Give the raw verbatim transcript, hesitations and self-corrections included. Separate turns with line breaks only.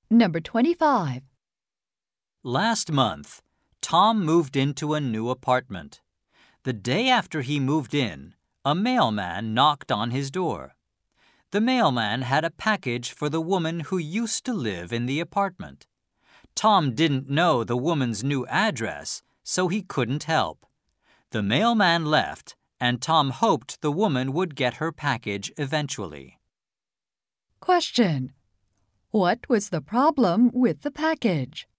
Number twenty-five.
Last month, Tom moved into a new apartment. The day after he moved in, a mailman knocked on his door. The mailman had a package for the woman who used to live in the apartment. Tom didn't know the woman's new address, so he couldn't help. The mailman left, and Tom hoped the woman would get her package eventually.
Question. What was the problem with the package?